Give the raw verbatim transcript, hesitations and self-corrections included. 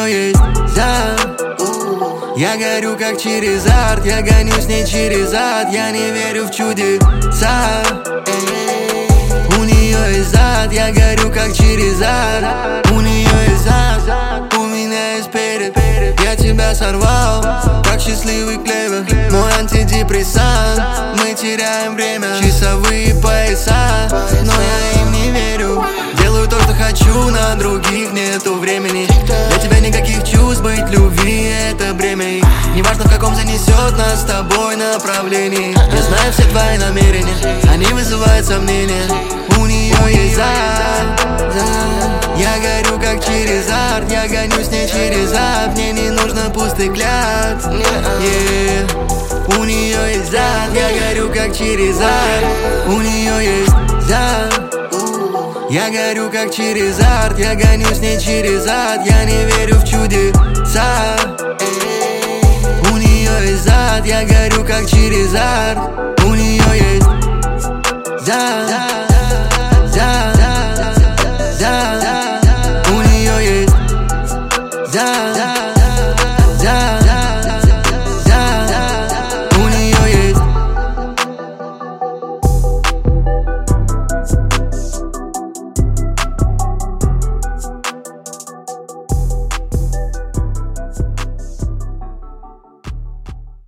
нее есть зад. Я горю как через арт, я гоню с ней через ад. Я не верю в чудеса. У нее есть зад, я горю как через ад. У нее есть зад, у меня есть перед. Я тебя сорвал, как счастливый клевер. Мой антидепрессант, мы теряем время. Часовые пояса, но я им не верю. Делаю то, что хочу, на других нету времени. Для тебя никаких чувств, быть любви это бремя. Неважно, в каком занесет нас с тобой направлении. Я знаю все твои намерения, они вызывают сомнения. У нее есть зад, я горю как через арт. Я гоню с ней через ад, мне не нужно пустых клятв, yeah. У нее есть зад, я горю как через арт. У нее есть зад, я горю как через арт. Я гоню с ней через ад, я не верю в чудеса. У нее есть зад, я горю как через арт. У нее есть зад.